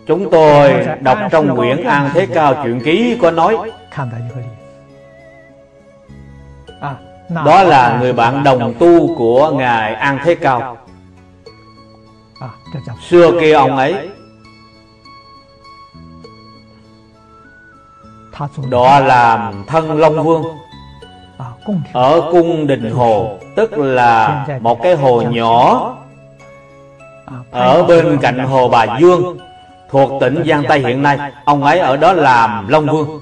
Chúng tôi đọc trong quyển An Thế Cao Truyện Ký có nói, đó là người bạn đồng tu của Ngài An Thế Cao. Xưa kia ông ấy đọa làm thân Long Vương ở cung Đình Hồ, tức là một cái hồ nhỏ ở bên cạnh hồ Bà Dương thuộc tỉnh Giang Tây hiện nay. Ông ấy ở đó làm Long Vương.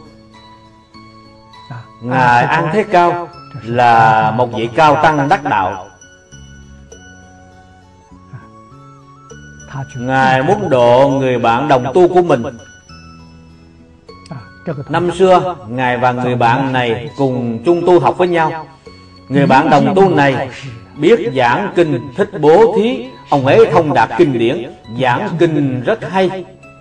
Ngài An Thế Cao là một vị cao tăng đắc đạo. Ngài muốn độ người bạn đồng tu của mình. Năm xưa Ngài và người bạn này cùng chung tu học với nhau. Người bạn đồng tu này biết giảng kinh Thích Bố Thí. Ông ấy thông đạt kinh điển, giảng kinh rất hay.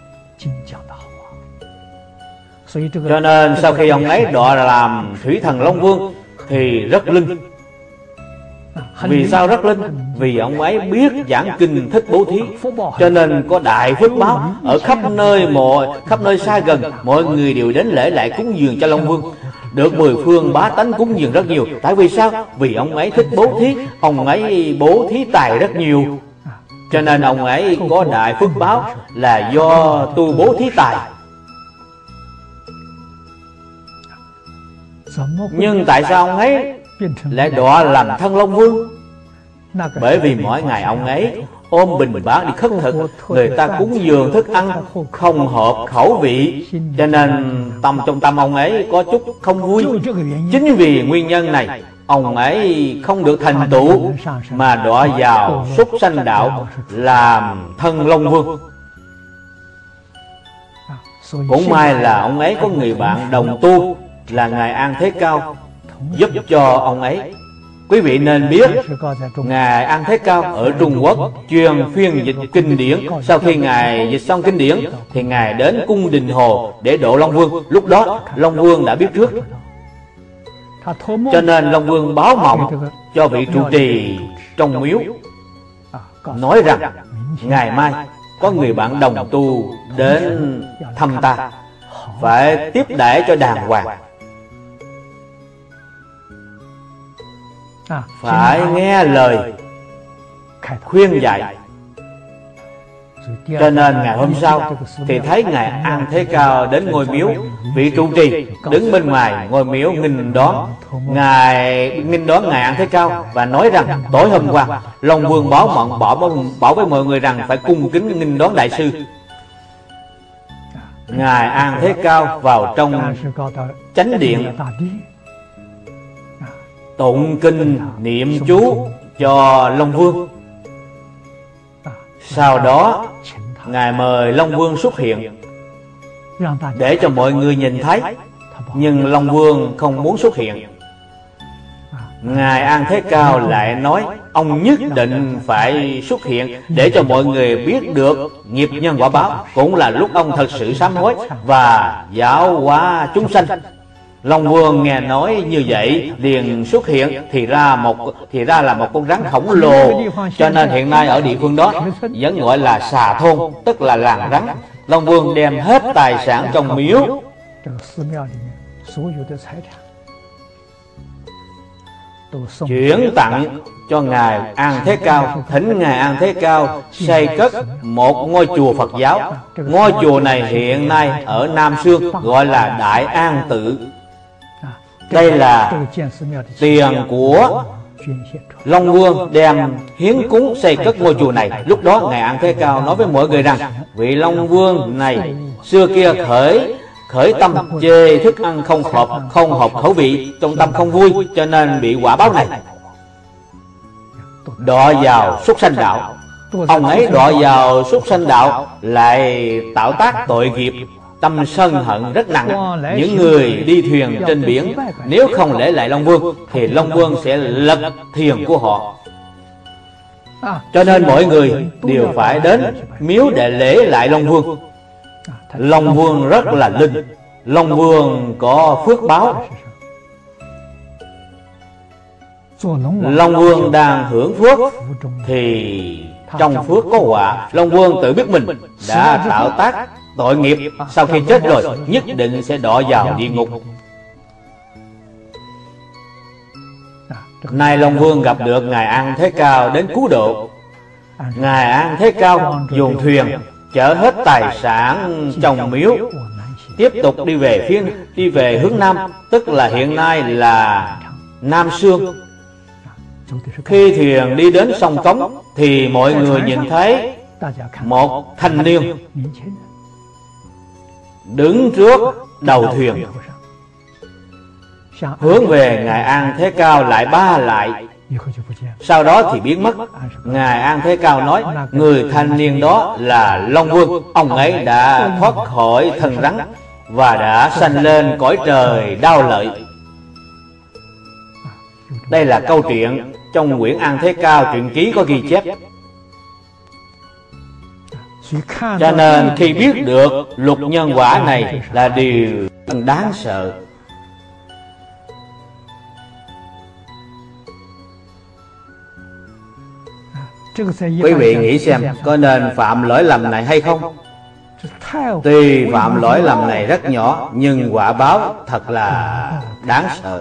Cho nên sau khi ông ấy đọa làm Thủy Thần Long Vương thì rất linh. Vì sao rất linh? Vì ông ấy biết giảng kinh Thích Bố Thí, cho nên có đại phước báo. Ở khắp nơi xa gần, mọi người đều đến lễ lại cúng dường cho Long Vương, được mười phương bá tánh cúng dường rất nhiều. Tại vì sao? Vì ông ấy thích bố thí, ông ấy bố thí tài rất nhiều, cho nên ông ấy có đại phước báo là do tu bố thí tài. Nhưng tại sao ông ấy lại đọa làm thân Long Vương? Bởi vì mỗi ngày ông ấy ôm bình bát đi khất thực, người ta cúng dường thức ăn không hợp khẩu vị, cho nên trong tâm ông ấy có chút không vui. Chính vì nguyên nhân này, ông ấy không được thành tựu mà đọa vào súc sanh đạo làm thân Long Vương. Cũng may là ông ấy có người bạn đồng tu là Ngài An Thế Cao giúp cho ông ấy. Quý vị nên biết, Ngài An Thế Cao ở Trung Quốc chuyên phiên dịch kinh điển. Sau khi Ngài dịch xong kinh điển thì Ngài đến cung Đình Hồ để độ Long Vương. Lúc đó Long Vương đã biết trước, cho nên Long Vương báo mộng cho vị trụ trì trong miếu, nói rằng ngày mai có người bạn đồng tu đến thăm ta, phải tiếp đãi cho đàng hoàng, phải nghe lời khuyên dạy. Cho nên ngày hôm sau thì thấy Ngài An Thế Cao đến ngôi miếu. Vị trụ trì đứng bên ngoài ngôi miếu nghênh đón Ngài An Thế Cao và nói rằng tối hôm qua Long Vương báo mộng bảo với mọi người rằng phải cung kính nghênh đón đại sư. Ngài An Thế Cao vào trong chánh điện tụng kinh niệm chú cho Long Vương. Sau đó Ngài mời Long Vương xuất hiện để cho mọi người nhìn thấy, nhưng Long Vương không muốn xuất hiện. Ngài An Thế Cao lại nói ông nhất định phải xuất hiện để cho mọi người biết được nghiệp nhân quả báo, cũng là lúc ông thật sự sám hối và giáo hóa chúng sanh. Long Vương nghe nói như vậy liền xuất hiện, thì ra là một con rắn khổng lồ, cho nên hiện nay ở địa phương đó vẫn gọi là Xà Thôn, tức là làng rắn. Long Vương đem hết tài sản trong miếu chuyển tặng cho Ngài An Thế Cao, thỉnh Ngài An Thế Cao xây cất một ngôi chùa Phật giáo. Ngôi chùa này hiện nay ở Nam Xương gọi là Đại An Tự. Đây là tiền của Long Vương đem hiến cúng xây cất ngôi chùa này. Lúc đó Ngài An Thế Cao nói với mọi người rằng vị Long Vương này xưa kia khởi tâm chê thức ăn không hợp khẩu vị, trong tâm không vui, cho nên bị quả báo này, đọa vào súc sanh đạo. Ông ấy đọa vào súc sanh đạo lại tạo tác tội nghiệp, tâm sân hận rất nặng. Những người đi thuyền trên biển nếu không lễ lại Long Vương thì Long Vương sẽ lật thuyền của họ, cho nên mọi người đều phải đến miếu để lễ lại Long Vương. Long Vương rất là linh, Long Vương có phước báo. Long Vương đang hưởng phước thì Trong phước có họa, Long Vương tự biết mình đã tạo tác tội nghiệp, sau khi chết rồi nhất định sẽ đọa vào địa ngục. Nay Long Vương gặp được Ngài An Thế Cao đến cứu độ. Ngài An Thế Cao dùng thuyền chở hết tài sản trong miếu, tiếp tục đi về hướng Nam, tức là hiện nay là Nam Sương. Khi thuyền đi đến sông Cống thì mọi người nhìn thấy một thanh niên đứng trước đầu thuyền, hướng về Ngài An Thế Cao lại ba lại, sau đó thì biến mất. Ngài An Thế Cao nói người thanh niên đó là Long Vương. Ông ấy đã thoát khỏi thân rắn và đã sanh lên cõi trời Đao Lợi. Đây là câu chuyện trong quyển An Thế Cao truyện ký có ghi chép. Cho nên khi biết được luật nhân quả này là điều đáng sợ. Quý vị nghĩ xem có nên phạm lỗi lầm này hay không? Tuy phạm lỗi lầm này rất nhỏ, nhưng quả báo thật là đáng sợ.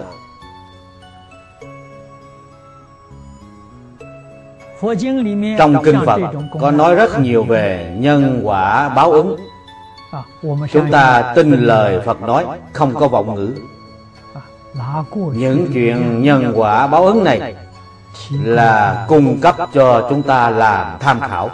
Trong kinh Phật có nói rất nhiều về nhân quả báo ứng. Chúng ta tin lời Phật nói, không có vọng ngữ. Những chuyện nhân quả báo ứng này là cung cấp cho chúng ta làm tham khảo.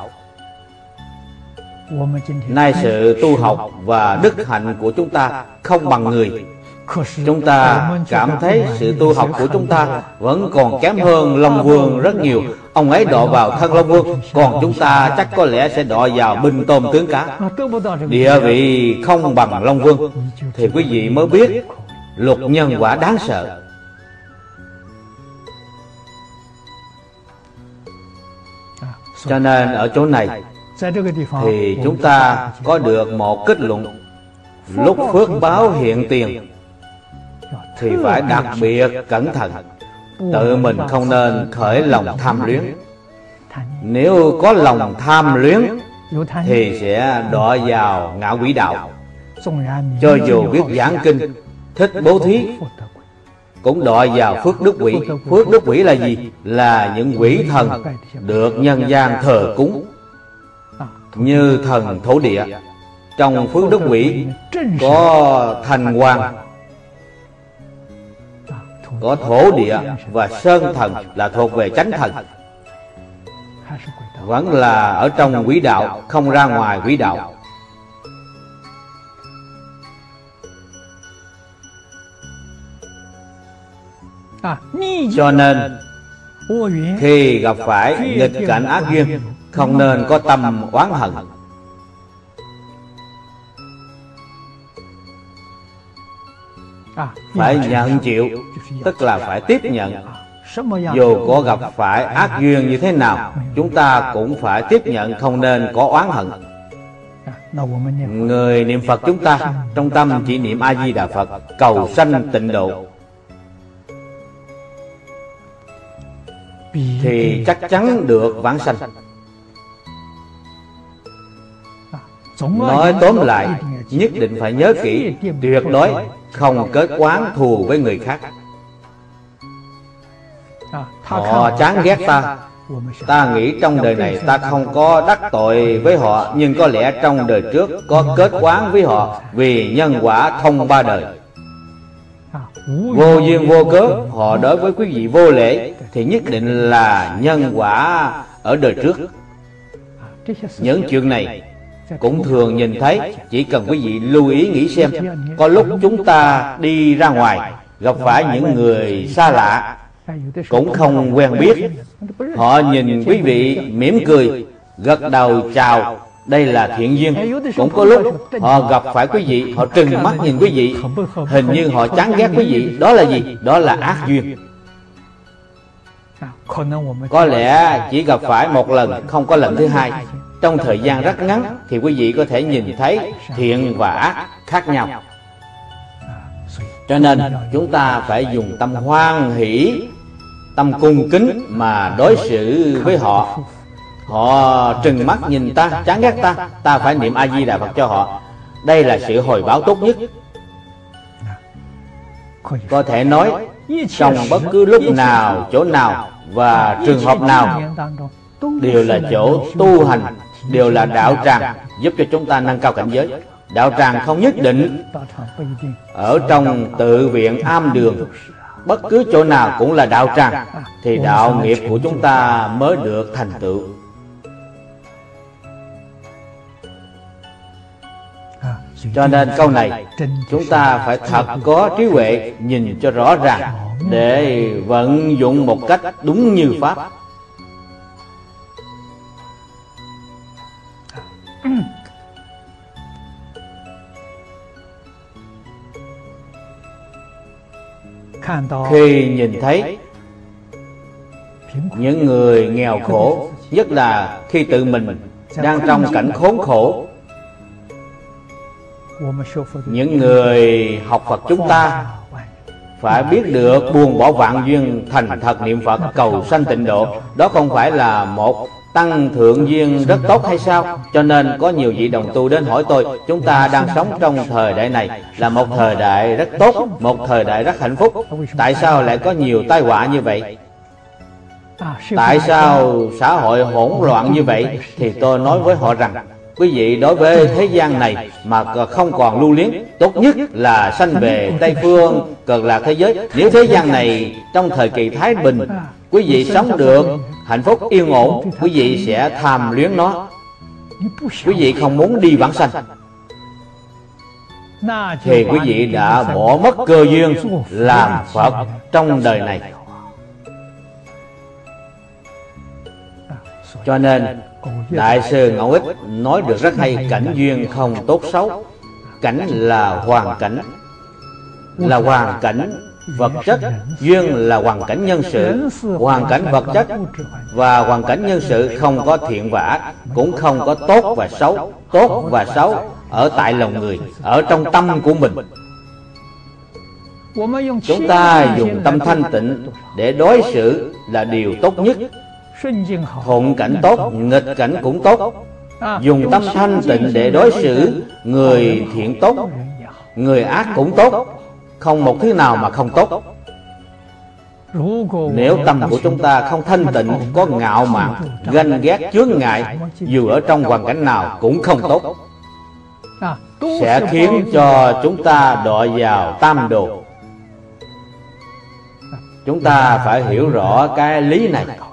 Nay sự tu học và đức hạnh của chúng ta không bằng người. Chúng ta cảm thấy sự tu học của chúng ta vẫn còn kém hơn Long Vương rất nhiều. Ông ấy đọa vào thân Long Vương, còn chúng ta chắc có lẽ sẽ đọa vào binh tôm tướng cá. Địa vị không bằng Long Vương thì quý vị mới biết luật nhân quả đáng sợ. Cho nên ở chỗ này thì chúng ta có được một kết luận: lúc phước báo hiện tiền thì phải đặc biệt cẩn thận, tự mình không nên khởi lòng tham luyến. Nếu có lòng tham luyến thì sẽ đọa vào ngạ quỷ đạo. Cho dù biết giảng kinh, thích bố thí, cũng đọa vào phước đức quỷ. Phước đức quỷ là gì? Là những quỷ thần được nhân gian thờ cúng, như thần thổ địa. Trong phước đức quỷ có thành hoàng, có thổ địa và sơn thần là thuộc về chánh thần. Vẫn là ở trong quỷ đạo, không ra ngoài quỷ đạo. Cho nên khi gặp phải nghịch cảnh ác duyên, không nên có tâm oán hận. Phải nhận chịu, tức là phải tiếp nhận. Dù có gặp phải ác duyên như thế nào, chúng ta cũng phải tiếp nhận, không nên có oán hận. Người niệm Phật chúng ta trong tâm chỉ niệm A Di Đà Phật, cầu sanh tịnh độ, thì chắc chắn được vãng sanh. Nói tóm lại, nhất định phải nhớ kỹ, tuyệt đối không kết oán thù với người khác. Họ chán ghét ta, ta nghĩ trong đời này ta không có đắc tội với họ, nhưng có lẽ trong đời trước có kết oán với họ, vì nhân quả thông ba đời. Vô duyên vô cớ họ đối với quý vị vô lễ, thì nhất định là nhân quả ở đời trước. Những chuyện này cũng thường nhìn thấy. Chỉ cần quý vị lưu ý nghĩ xem, có lúc chúng ta đi ra ngoài gặp phải những người xa lạ, cũng không quen biết, họ nhìn quý vị mỉm cười, gật đầu chào, đây là thiện duyên. Cũng có lúc họ gặp phải quý vị, họ trừng mắt nhìn quý vị, hình như họ chán ghét quý vị. Đó là gì? Đó là ác duyên. Có lẽ chỉ gặp phải một lần, không có lần thứ hai. Trong thời gian rất ngắn thì quý vị có thể nhìn thấy thiện và ác khác nhau. Cho nên chúng ta phải dùng tâm hoan hỷ, tâm cung kính mà đối xử với họ. Họ trừng mắt nhìn ta, chán ghét ta, ta phải niệm A-di-đà Phật cho họ. Đây là sự hồi báo tốt nhất. Có thể nói trong bất cứ lúc nào, chỗ nào và trường hợp nào đều là chỗ tu hành, đều là đạo tràng giúp cho chúng ta nâng cao cảnh giới. Đạo tràng không nhất định ở trong tự viện am đường, bất cứ chỗ nào cũng là đạo tràng, thì đạo nghiệp của chúng ta mới được thành tựu. Cho nên câu này chúng ta phải thật có trí huệ, nhìn cho rõ ràng để vận dụng một cách đúng như pháp. Khi nhìn thấy những người nghèo khổ, nhất là khi tự mình đang trong cảnh khốn khổ, những người học Phật chúng ta phải biết được buông bỏ vạn duyên, thành thật niệm Phật cầu sanh tịnh độ. Đó không phải là một tăng thượng duyên rất tốt hay sao? Cho nên có nhiều vị đồng tu đến hỏi tôi, chúng ta đang sống trong thời đại này là một thời đại rất tốt, một thời đại rất hạnh phúc, tại sao lại có nhiều tai họa như vậy? Tại sao xã hội hỗn loạn như vậy? Thì tôi nói với họ rằng, quý vị đối với thế gian này mà không còn lưu luyến, tốt nhất là sanh về Tây Phương Cực Lạc thế giới. Nếu thế gian này trong thời kỳ thái bình, quý vị sống được hạnh phúc yên ổn, quý vị sẽ tham luyến nó, quý vị không muốn đi vãng sanh, thì quý vị đã bỏ mất cơ duyên làm Phật trong đời này. Cho nên Đại sư Ngẫu Ích nói được rất hay, cảnh duyên không tốt xấu. Cảnh là hoàn cảnh, là hoàn cảnh vật chất, duyên là hoàn cảnh nhân sự. Hoàn cảnh vật chất và hoàn cảnh nhân sự không có thiện và ác, cũng không có tốt và xấu. Tốt và xấu ở tại lòng người, ở trong tâm của mình. Chúng ta dùng tâm thanh tịnh để đối xử là điều tốt nhất. Thuận cảnh tốt, nghịch cảnh cũng tốt. Dùng tâm thanh tịnh để đối xử, người thiện tốt, người ác cũng tốt, không một thứ nào mà không tốt. Nếu tâm của chúng ta không thanh tịnh, có ngạo mạn, ganh ghét, chướng ngại, dù ở trong hoàn cảnh nào cũng không tốt, sẽ khiến cho chúng ta đọa vào tam đồ. Chúng ta phải hiểu rõ cái lý này.